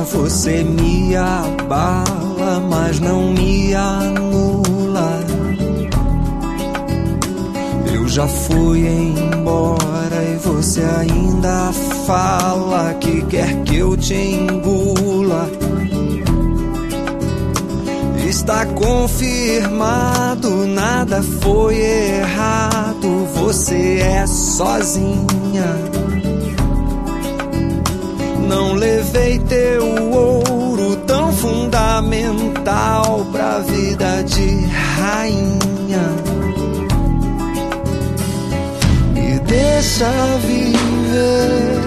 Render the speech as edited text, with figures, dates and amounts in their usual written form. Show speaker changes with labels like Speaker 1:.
Speaker 1: Você me abala, mas não me anula. Eu já fui embora e você ainda fala que quer que eu te engula. Está confirmado, nada foi errado. Você é sozinha. Não levei teu ouro tão fundamental pra vida de rainha. Me deixa viver.